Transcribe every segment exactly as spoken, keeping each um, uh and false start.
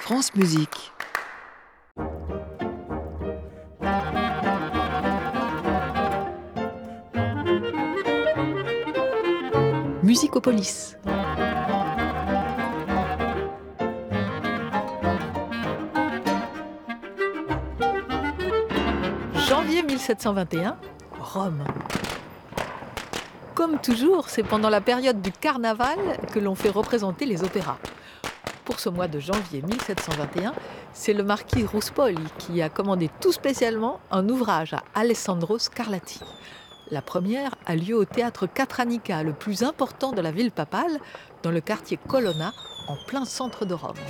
France Musique. Musicopolis. Janvier mille sept cent vingt et un, Rome. Comme toujours, c'est pendant la période du carnaval que l'on fait représenter les opéras. Pour ce mois de janvier mille sept cent vingt et un, c'est le marquis Ruspoli qui a commandé tout spécialement un ouvrage à Alessandro Scarlatti. La première a lieu au théâtre Capranica, le plus important de la ville papale, dans le quartier Colonna, en plein centre de Rome.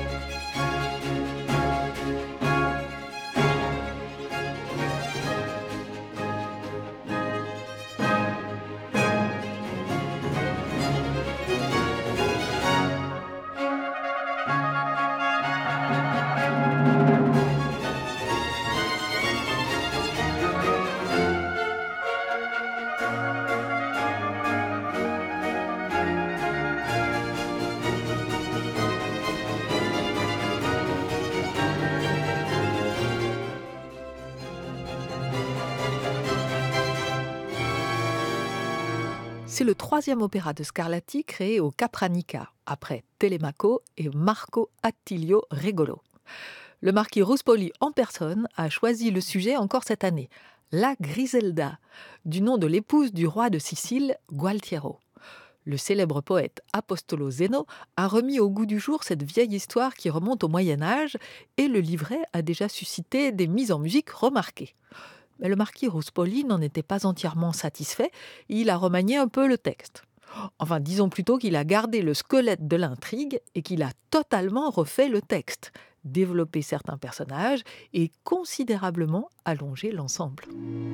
C'est le troisième opéra de Scarlatti créé au Capranica, après Telemaco et Marco Attilio Regolo. Le marquis Ruspoli en personne a choisi le sujet encore cette année, La Griselda, du nom de l'épouse du roi de Sicile, Gualtiero. Le célèbre poète Apostolo Zeno a remis au goût du jour cette vieille histoire qui remonte au Moyen-Âge et le livret a déjà suscité des mises en musique remarquées. Mais le marquis Ruspoli n'en était pas entièrement satisfait, il a remanié un peu le texte. Enfin, disons plutôt qu'il a gardé le squelette de l'intrigue et qu'il a totalement refait le texte, développé certains personnages et considérablement allongé l'ensemble.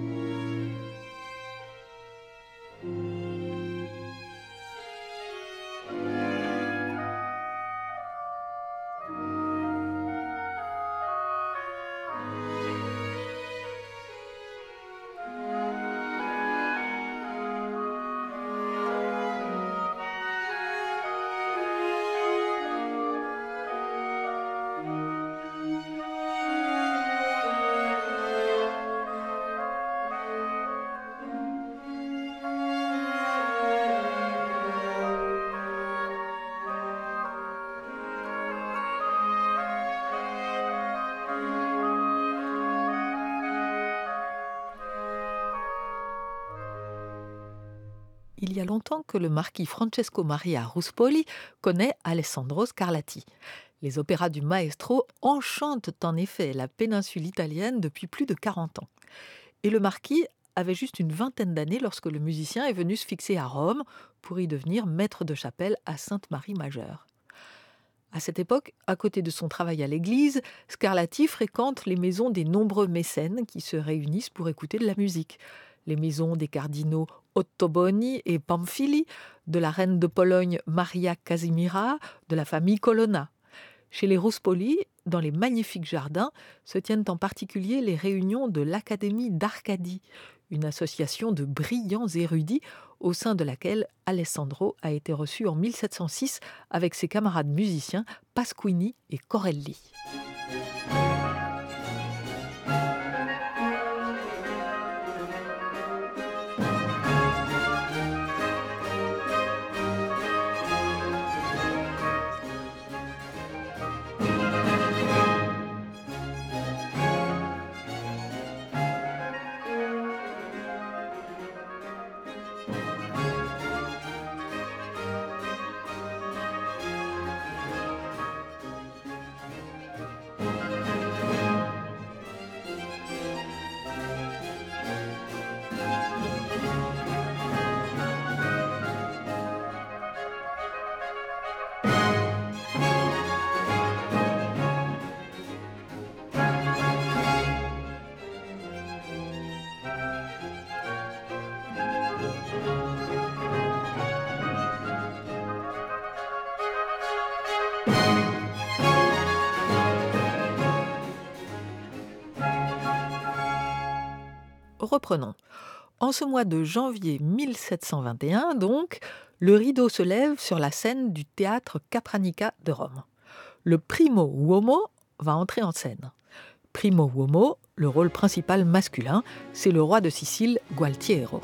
Il y a longtemps que le marquis Francesco Maria Ruspoli connaît Alessandro Scarlatti. Les opéras du maestro enchantent en effet la péninsule italienne depuis plus de quarante ans. Et le marquis avait juste une vingtaine d'années lorsque le musicien est venu se fixer à Rome pour y devenir maître de chapelle à Sainte-Marie-Majeure. À cette époque, à côté de son travail à l'église, Scarlatti fréquente les maisons des nombreux mécènes qui se réunissent pour écouter de la musique. Les maisons des cardinaux Ottoboni et Pamphili, de la reine de Pologne Maria Casimira, de la famille Colonna. Chez les Ruspoli, dans les magnifiques jardins, se tiennent en particulier les réunions de l'Académie d'Arcadie, une association de brillants érudits au sein de laquelle Alessandro a été reçu en mille sept cent six avec ses camarades musiciens Pasquini et Corelli. Reprenons. En ce mois de janvier mille sept cent vingt et un, donc, le rideau se lève sur la scène du théâtre Capranica de Rome. le primo uomo va entrer en scène. Primo uomo, le rôle principal masculin, c'est le roi de Sicile, Gualtiero.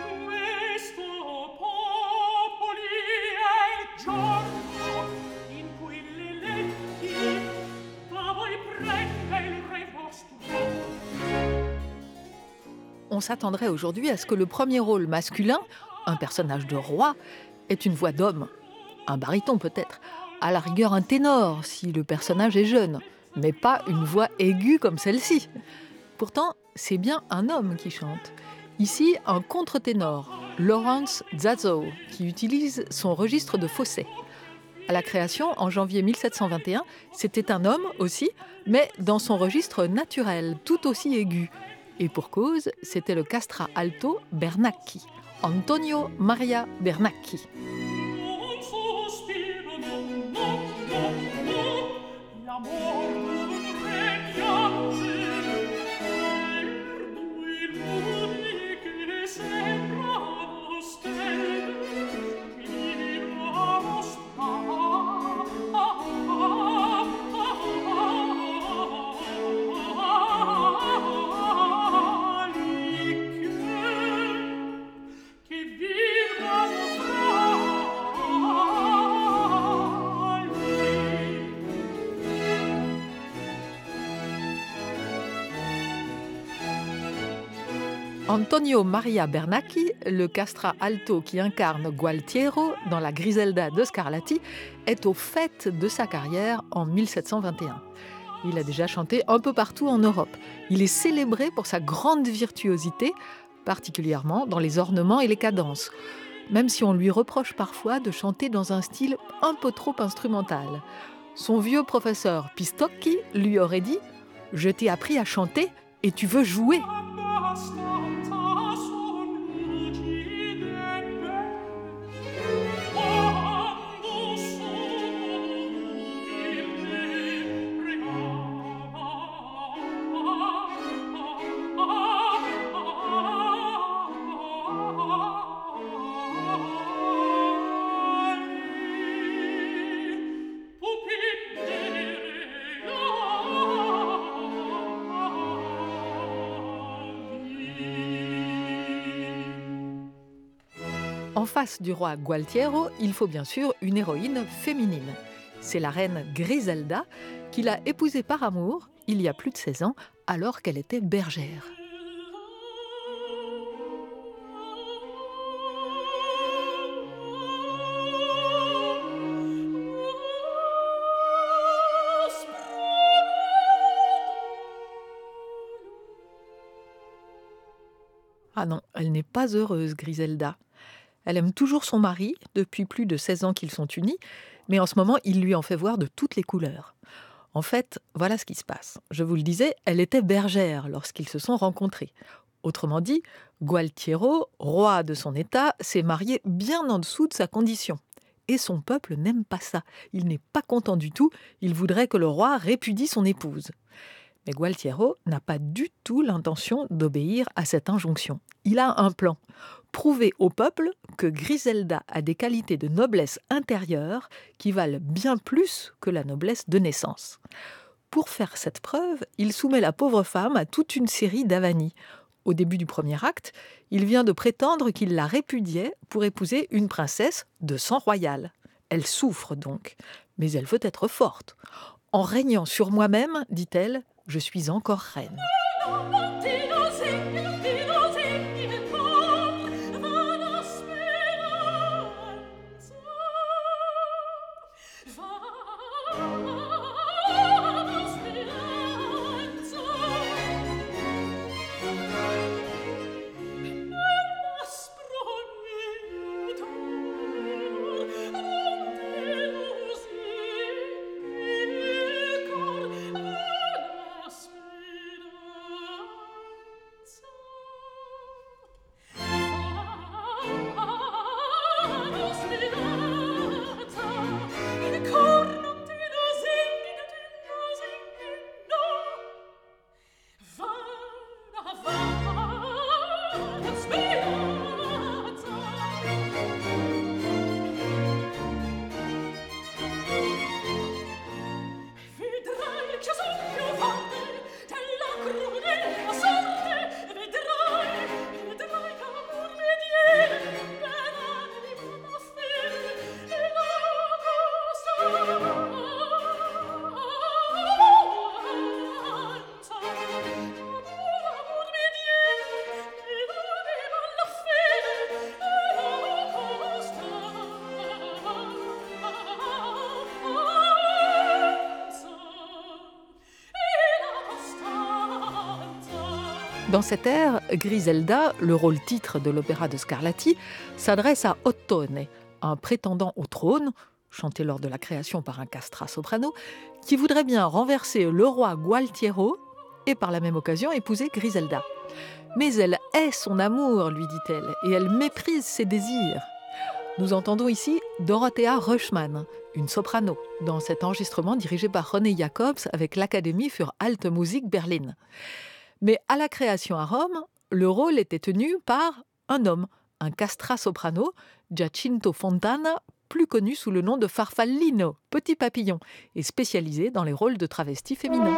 On s'attendrait aujourd'hui à ce que le premier rôle masculin, un personnage de roi, ait une voix d'homme. Un baryton peut-être, à la rigueur un ténor si le personnage est jeune, mais pas une voix aiguë comme celle-ci. Pourtant, c'est bien un homme qui chante. Ici, un contre-ténor, Lawrence Zazzo, qui utilise son registre de fausset. À la création, en janvier mille sept cent vingt et un, c'était un homme aussi, mais dans son registre naturel, tout aussi aigu. Et pour cause, c'était le castra alto Bernacchi, Antonio Maria Bernacchi. Antonio Maria Bernacchi, le castra alto qui incarne Gualtiero dans la Griselda de Scarlatti, est au faîte de sa carrière en mille sept cent vingt et un. Il a déjà chanté un peu partout en Europe. Il est célébré pour sa grande virtuosité, particulièrement dans les ornements et les cadences, même si on lui reproche parfois de chanter dans un style un peu trop instrumental. Son vieux professeur Pistocchi lui aurait dit « Je t'ai appris à chanter et tu veux jouer !» En face du roi Gualtiero, il faut bien sûr une héroïne féminine. C'est la reine Griselda, qu'il a épousée par amour il y a plus de seize ans, alors qu'elle était bergère. Ah non, elle n'est pas heureuse, Griselda. Elle aime toujours son mari, depuis plus de seize ans qu'ils sont unis, mais en ce moment, il lui en fait voir de toutes les couleurs. En fait, voilà ce qui se passe. Je vous le disais, elle était bergère lorsqu'ils se sont rencontrés. Autrement dit, Gualtiero, roi de son état, s'est marié bien en dessous de sa condition. Et son peuple n'aime pas ça. Il n'est pas content du tout, il voudrait que le roi répudie son épouse. Mais Gualtiero n'a pas du tout l'intention d'obéir à cette injonction. Il a un plan. Prouver au peuple que Griselda a des qualités de noblesse intérieure qui valent bien plus que la noblesse de naissance. Pour faire cette preuve, il soumet la pauvre femme à toute une série d'avanies. Au début du premier acte, il vient de prétendre qu'il la répudiait pour épouser une princesse de sang royal. Elle souffre donc, mais elle veut être forte. En régnant sur moi-même, dit-elle, je suis encore reine. Dans cette ère, Griselda, le rôle titre de l'opéra de Scarlatti, s'adresse à Ottone, un prétendant au trône, chanté lors de la création par un castrat soprano, qui voudrait bien renverser le roi Gualtiero et par la même occasion épouser Griselda. Mais elle hait son amour, lui dit-elle, et elle méprise ses désirs. Nous entendons ici Dorothea Röschmann, une soprano, dans cet enregistrement dirigé par René Jacobs avec l'Académie für Alte Musik Berlin. Mais à la création à Rome, le rôle était tenu par un homme, un castrat soprano, Giacinto Fontana, plus connu sous le nom de Farfallino, petit papillon, et spécialisé dans les rôles de travestis féminins.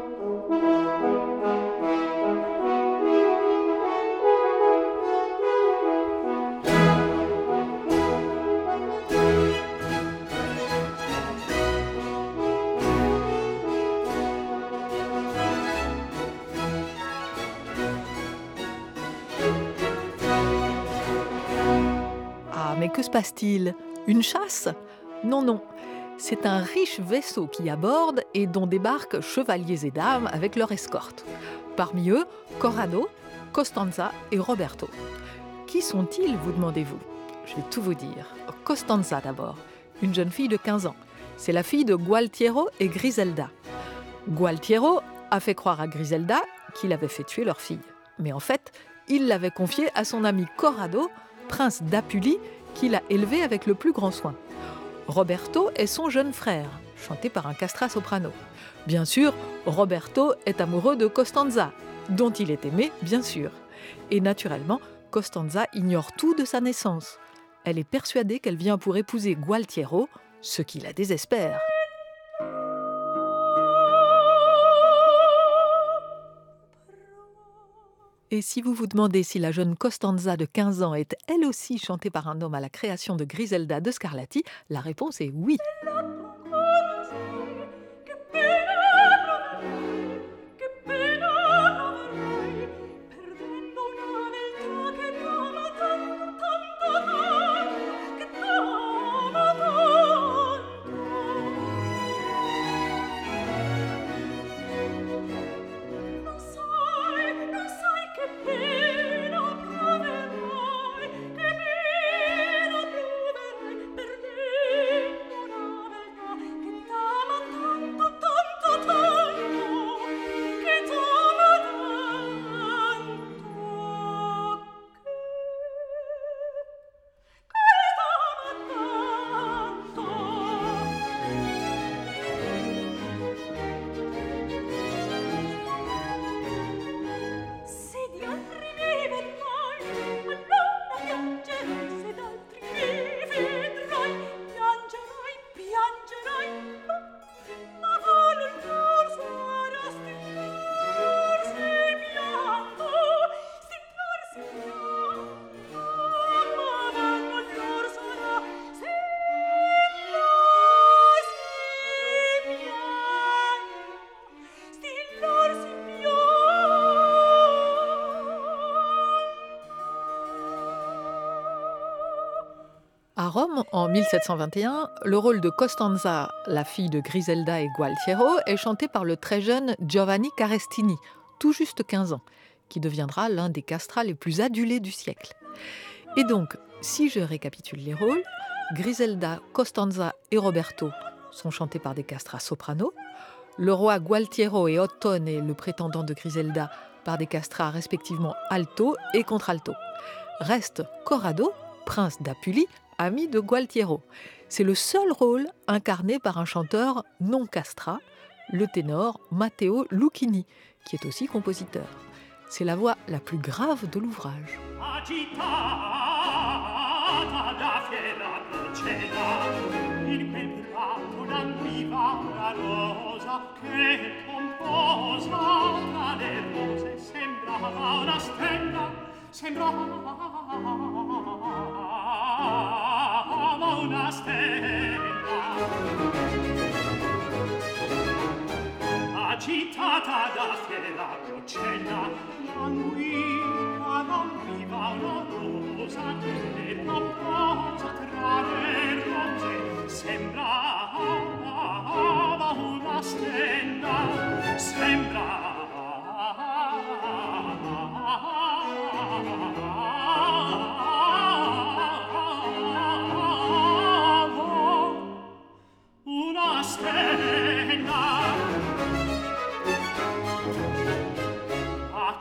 Ah, mais que se passe-t-il ? Une chasse ? Non, non. C'est un riche vaisseau qui aborde et dont débarquent chevaliers et dames avec leur escorte. Parmi eux, Corrado, Costanza et Roberto. Qui sont-ils, vous demandez-vous ? Je vais tout vous dire. Costanza d'abord, une jeune fille de quinze ans. C'est la fille de Gualtiero et Griselda. Gualtiero a fait croire à Griselda qu'il avait fait tuer leur fille. Mais en fait, il l'avait confiée à son ami Corrado, prince d'Apulie, qu'il a élevé avec le plus grand soin. Roberto est son jeune frère, chanté par un castrat soprano. Bien sûr, Roberto est amoureux de Costanza, dont il est aimé, bien sûr. Et naturellement, Costanza ignore tout de sa naissance. Elle est persuadée qu'elle vient pour épouser Gualtiero, ce qui la désespère. Et si vous vous demandez si la jeune Costanza de quinze ans est elle aussi chantée par un homme à la création de Griselda de Scarlatti, la réponse est oui. À Rome, en mille sept cent vingt et un, le rôle de Costanza, la fille de Griselda et Gualtiero, est chanté par le très jeune Giovanni Carestini, tout juste quinze ans, qui deviendra l'un des castrats les plus adulés du siècle. Et donc, si je récapitule les rôles, Griselda, Costanza et Roberto sont chantés par des castrats soprano, le roi Gualtiero et Ottone, le prétendant de Griselda, par des castrats respectivement alto et contralto. Reste Corrado, prince d'Apulie, ami de Gualtiero. C'est le seul rôle incarné par un chanteur non castrat, le ténor Matteo Lucchini, qui est aussi compositeur. C'est la voix la plus grave de l'ouvrage. Sembrava una stella agitata da fiera procella, languiva, languiva una rosa che pomposa tra le rose sembrava una stella, sembrava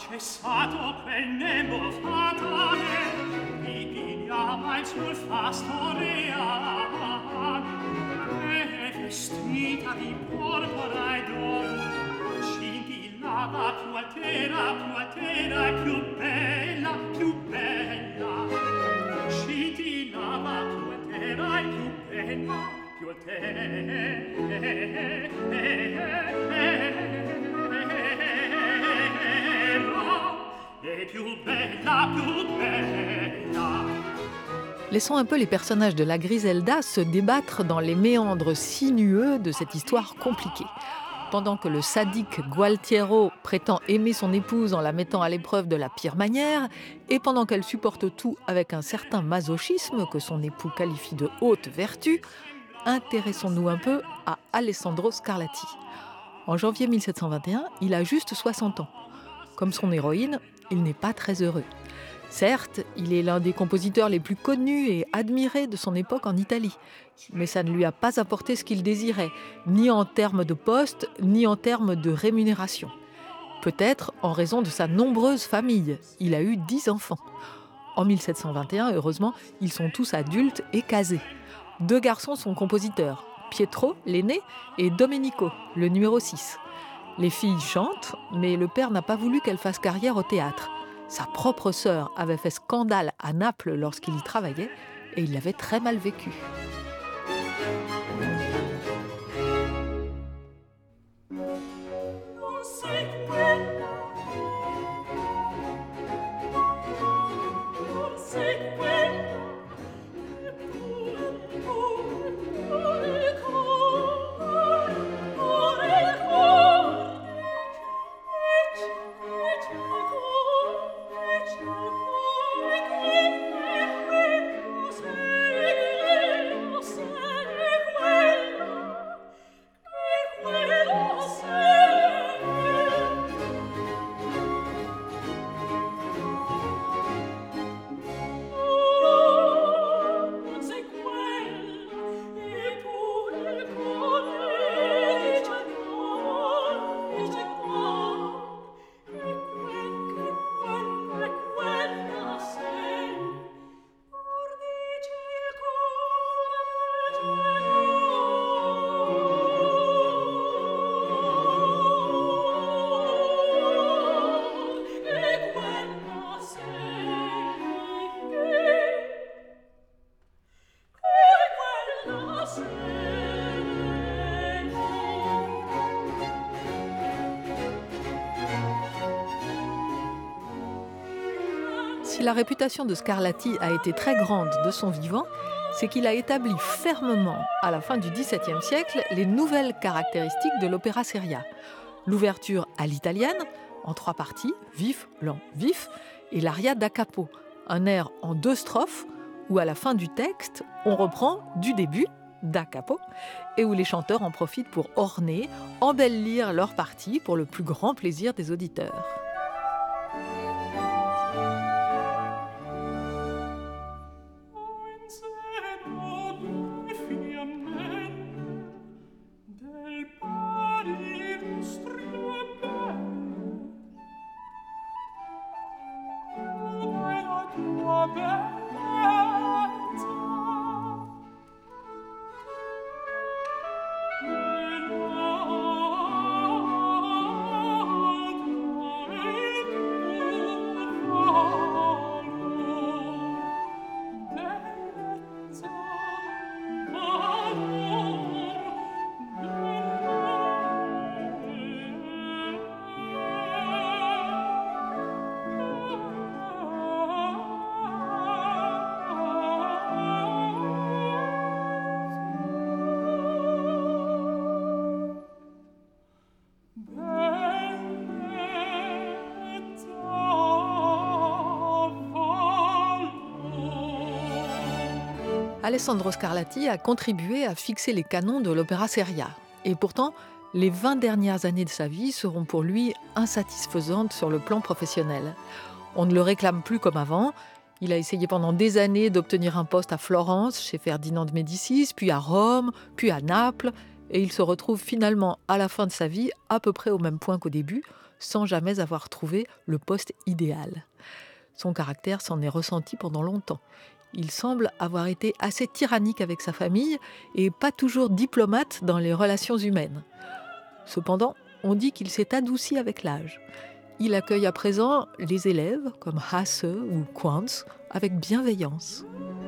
cessato quel nemo fatale, ripigliava il suo fastorea, e vestita di porpora e d'oro, scintillava più altera, più altera e più bella, più bella, scintillava più altera e più bella, più Laissons un peu les personnages de la Griselda se débattre dans les méandres sinueux de cette histoire compliquée. Pendant que le sadique Gualtiero prétend aimer son épouse en la mettant à l'épreuve de la pire manière, et pendant qu'elle supporte tout avec un certain masochisme que son époux qualifie de haute vertu, intéressons-nous un peu à Alessandro Scarlatti. En janvier mille sept cent vingt et un, il a juste soixante ans. Comme son héroïne, il n'est pas très heureux. Certes, il est l'un des compositeurs les plus connus et admirés de son époque en Italie, mais ça ne lui a pas apporté ce qu'il désirait, ni en termes de poste, ni en termes de rémunération. Peut-être en raison de sa nombreuse famille. Il a eu dix enfants. En mille sept cent vingt et un, heureusement, ils sont tous adultes et casés. Deux garçons sont compositeurs, Pietro, l'aîné, et Domenico, le numéro six. Les filles chantent, mais le père n'a pas voulu qu'elles fassent carrière au théâtre. Sa propre sœur avait fait scandale à Naples lorsqu'il y travaillait et il l'avait très mal vécu. Si la réputation de Scarlatti a été très grande de son vivant, c'est qu'il a établi fermement, à la fin du dix-septième siècle, les nouvelles caractéristiques de l'opéra seria. L'ouverture à l'italienne, en trois parties, vif, lent, vif, et l'aria da capo, un air en deux strophes, où à la fin du texte, on reprend du début, da capo, et où les chanteurs en profitent pour orner, embellir leur partie pour le plus grand plaisir des auditeurs. Alessandro Scarlatti a contribué à fixer les canons de l'opéra seria. Et pourtant, les vingt dernières années de sa vie seront pour lui insatisfaisantes sur le plan professionnel. On ne le réclame plus comme avant. Il a essayé pendant des années d'obtenir un poste à Florence, chez Ferdinand de Médicis, puis à Rome, puis à Naples. et il se retrouve finalement à la fin de sa vie à peu près au même point qu'au début, sans jamais avoir trouvé le poste idéal. Son caractère s'en est ressenti pendant longtemps. Il semble avoir été assez tyrannique avec sa famille et pas toujours diplomate dans les relations humaines. Cependant, on dit qu'il s'est adouci avec l'âge. Il accueille à présent les élèves, comme Hasse ou Quantz, avec bienveillance.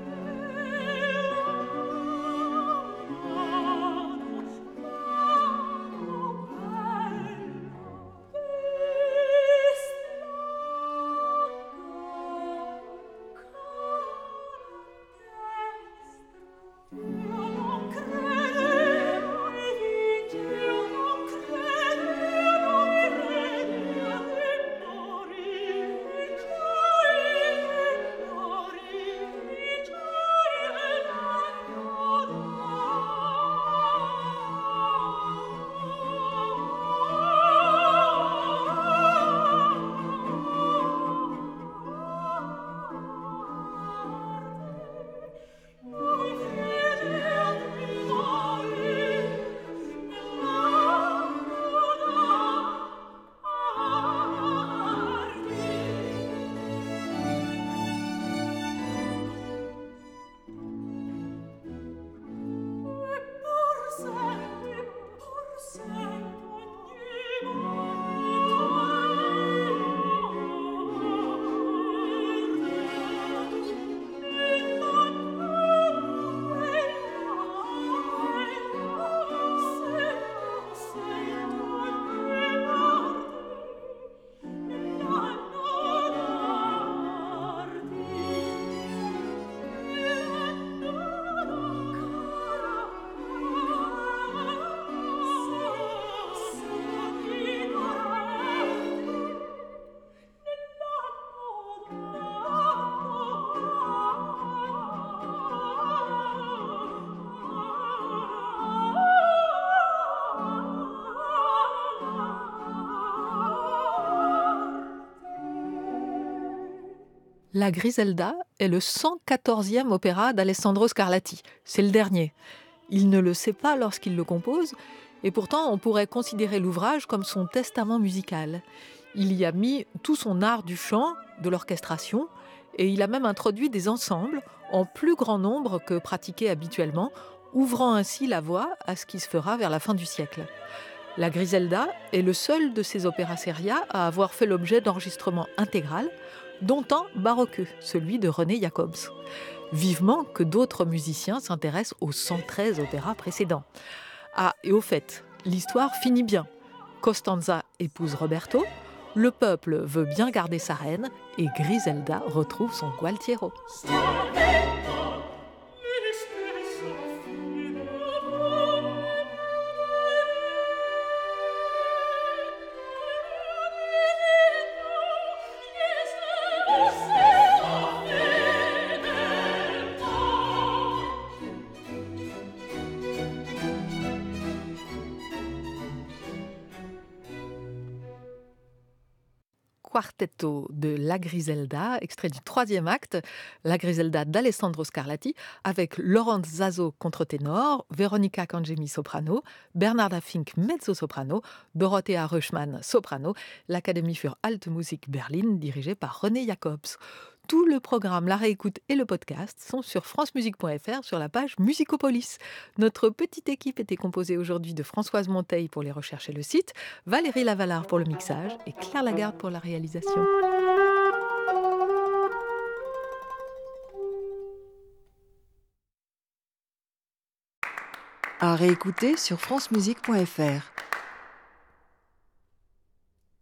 La Griselda est le cent quatorzième opéra d'Alessandro Scarlatti. C'est le dernier. Il ne le sait pas lorsqu'il le compose, et pourtant on pourrait considérer l'ouvrage comme son testament musical. Il y a mis tout son art du chant, de l'orchestration, et il a même introduit des ensembles en plus grand nombre que pratiqués habituellement, ouvrant ainsi la voie à ce qui se fera vers la fin du siècle. La Griselda est le seul de ces opéras seria à avoir fait l'objet d'enregistrements intégral, dont un baroqueux, celui de René Jacobs. Vivement que d'autres musiciens s'intéressent aux cent treize opéras précédents. Ah, et au fait, l'histoire finit bien. Costanza épouse Roberto, le peuple veut bien garder sa reine et Griselda retrouve son Gualtiero. Quartetto de La Griselda, extrait du troisième acte, La Griselda d'Alessandro Scarlatti, avec Laurent Zazo contre-ténor, Veronica Cangemi soprano, Bernarda Fink mezzo-soprano, Dorothea Röschmann soprano, l'Académie für Alte Musik Berlin dirigée par René Jacobs. Tout le programme, la réécoute et le podcast sont sur francemusique point f r sur la page Musicopolis. Notre petite équipe était composée aujourd'hui de Françoise Monteil pour les recherches et le site, Valérie Lavalard pour le mixage et Claire Lagarde pour la réalisation. À réécouter sur francemusique point f r.